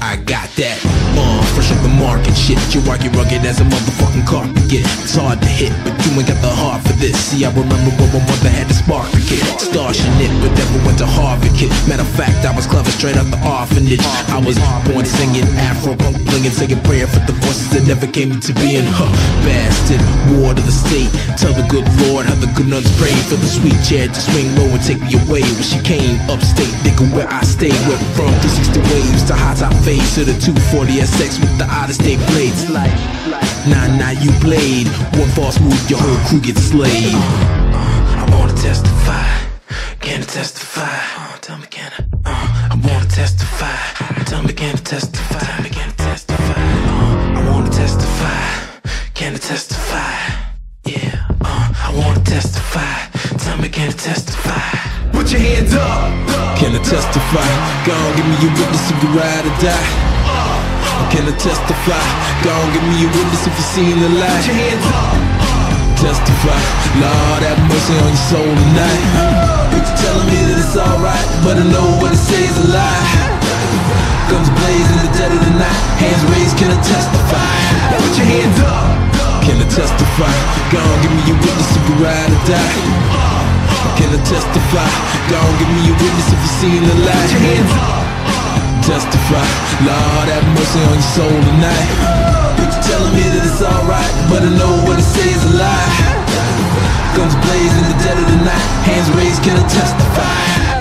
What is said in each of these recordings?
I got that, fresh off the market shit. You rock it rugged as a motherfucking carpet get. It's hard to hit, but you ain't got the heart for this. See, I remember when my mother had to spark the kid. Starship knit, but never went to Harvard kid. Matter of fact, I was clever straight out the orphanage. I was born singing Afro punk, blinging, singing prayer for the voices that never came into being. Bastard, war to the state. Tell the good Lord how the good nuns prayed for the sweet chair to swing low and take me away. When she came upstate, nigga, where I stayed. Went from 360 waves to high top fades to the 240 SX with the out-of-state blades. Nah, you played. One false move, your whole crew gets slayed. I wanna testify. Can I testify? Tell me, can I? I wanna testify. Tell me, can I testify? Tell me, can I testify? I wanna testify. Can I testify? Yeah. I wanna testify. Tell me, can I testify? Put your hands up. Can I testify? Go on, give me your witness if you ride or die. Can I testify? Go on, give me your witness if you seen the light. Put your hands up. Testify. Lord, have mercy on your soul tonight. You're telling me that it's alright, but I know what it says is a lie. Guns blaze in the dead of the night. Hands raised, can I testify? Put your hands up. Can I testify? Go on, give me your witness if you ride or die. Can I testify? Go on, give me your witness if you seen the light. Put your hands up. Testify. Lord, have mercy on your soul tonight. You're telling me that it's alright, but I know what it says is a lie. Guns blaze in the dead of the night. Hands raised, can I testify?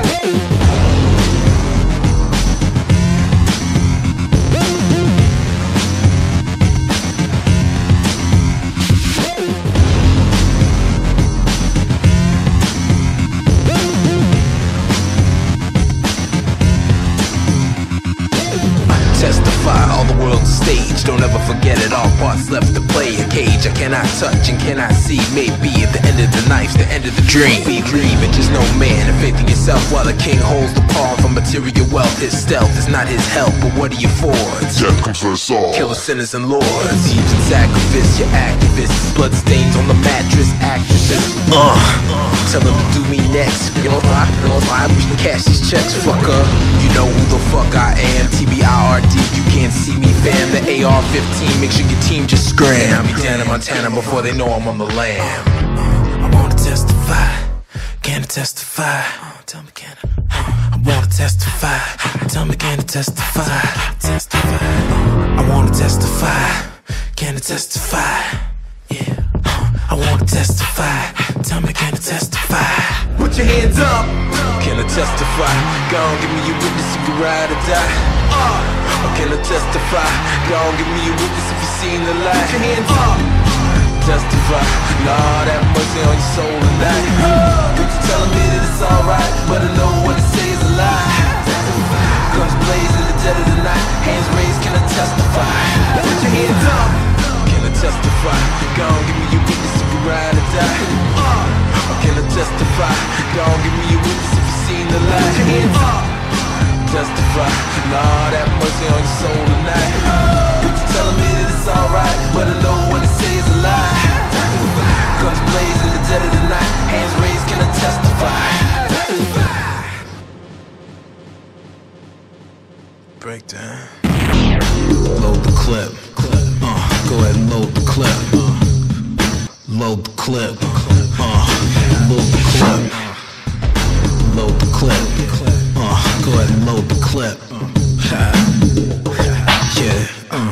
Testify, all the world's a stage. Don't ever forget it, all parts left to play. A cage I cannot touch and cannot see. Maybe at the end of the knife's the end of the dream. Believe it, just no man, and faith in yourself. While the king holds the palm for material wealth. His stealth is not his help, but what are you for? Death comes for us all. Killer sinners and lords. Thieves and sacrifice, your activists. Blood stains on the mattress, actresses. Tell them to do me next. You know I wish to cash these checks, fucker. You know who the fuck I am, TBIRD. You can't see me, fam. The AR-15, make sure your team just scram. I'll be down in Montana before they know I'm on the lam. I wanna testify. Can I testify? Tell me, can I? I wanna testify. Tell me, can I testify? Testify. I wanna testify. Can I testify? Yeah. I wanna testify. Tell me, can I testify? Put your hands up. Can I testify? Go on, give me your witness if you ride or die. Can I testify? Go on, give me your witness if you seen the light. Put your hands up. Testify. Lord, have mercy on your soul tonight. You're telling me that it's alright, but I know what it says is a lie. Guns blaze in the dead of the night. Hands raised, can I testify? Put your hands up. Can I testify? Go on, give me your witness if you ride or die. Can I testify? Go on, give me your witness if you seen the light. Put your hands up. Testify. Lord, have mercy on your soul tonight. You're telling me that it's alright, but I know what it says is a lie. Guns blaze in the dead of the night. Hands raised, can I testify? Breakdown. Load the clip. Go ahead and load the clip. Load the clip. Load the clip. Load the clip. Go ahead and load the clip. Yeah.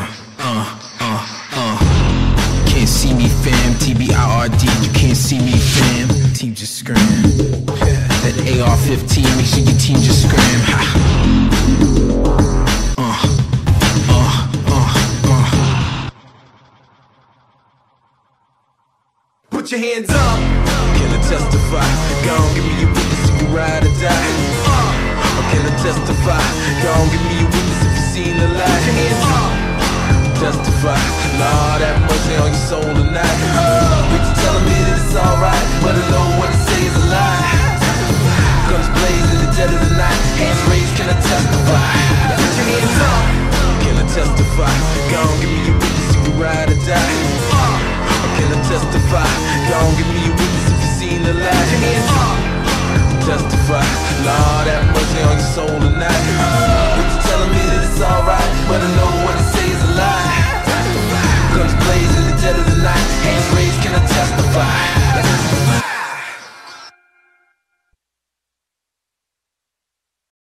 Can't see me, fam. TBIRD. You can't see me, fam. Team just scream. That AR-15, make sure your team just scream. Put your hands up. Can I testify? Go on, give me your witness if you ride or die. Can I testify? Go on, give me your witness if you seen the light. Put your hands up. Testify. Lord, have mercy on your soul tonight. You're telling me that it's alright, but I know what it says is a lie. Guns blaze in the dead of the night. Hands raised, can I testify? Put your hands up. Can I testify? Go on, give me your witness if you ride or die. Can I testify? Go on, give me your witness if you seen the light. Put your hands up. Testify. Lord, have mercy on